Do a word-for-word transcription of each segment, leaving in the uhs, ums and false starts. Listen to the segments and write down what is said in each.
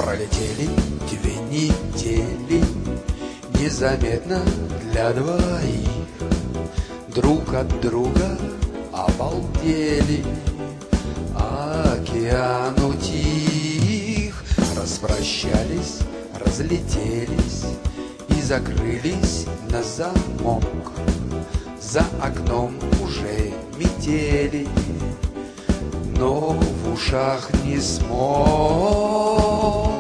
Пролетели две недели, незаметно для двоих, друг от друга обалдели. Океан утих, распрощались, разлетелись и закрылись на замок. За окном уже метели, но в ушах не смог.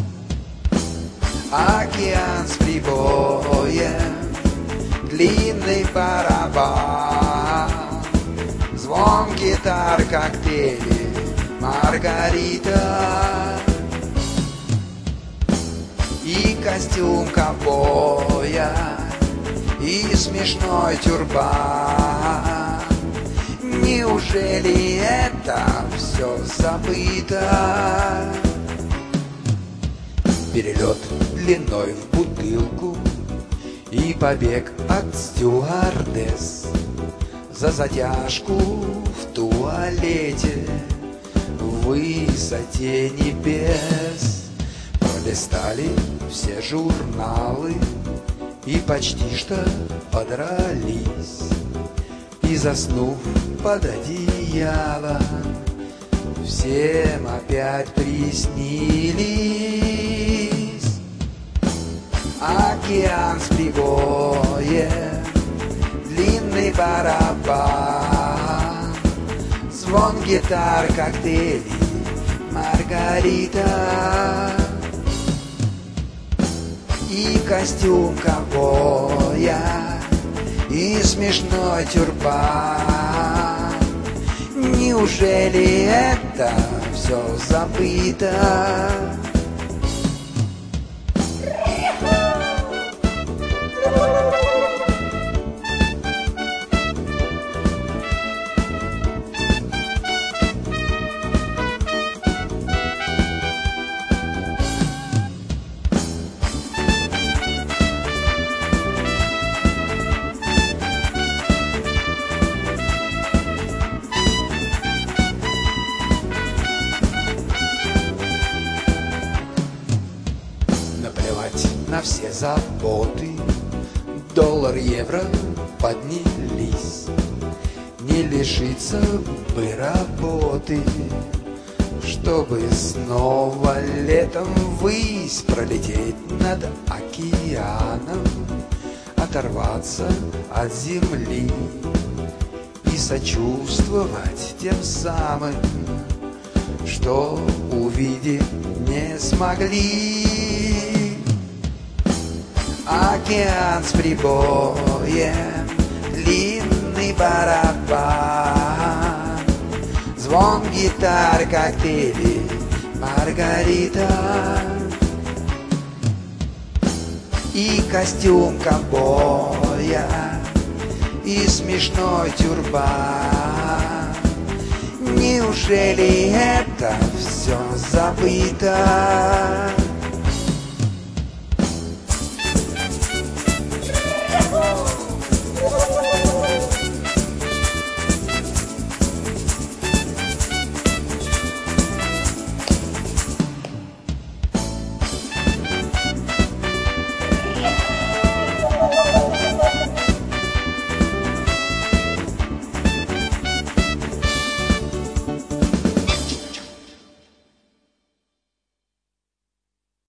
Океан с прибоем, длинный барабан, звон гитар, коктейли, Маргарита и костюм ковбоя, и смешной тюрбан. Неужели это все забыто? Перелет длиной в бутылку и побег от стюардесс за затяжку в туалете в высоте небес. Пролистали все журналы и почти что подрались, и, заснув под одеялом, всем опять приснились. Океан с прибоем, длинный барабан, звон гитар, коктейли, Маргарита и костюм ковбоя, и смешной тюрбан. Неужели это все забыто? На все заботы, доллар, евро поднялись. Не лишиться бы работы, чтобы снова летом ввысь пролететь над океаном, оторваться от земли и сочувствовать тем самым, что увидеть не смогли. Океан с прибоем, длинный барабан, звон гитар, коктейли, Маргарита и костюм ковбоя, и смешной тюрбан. Неужели это все забыто?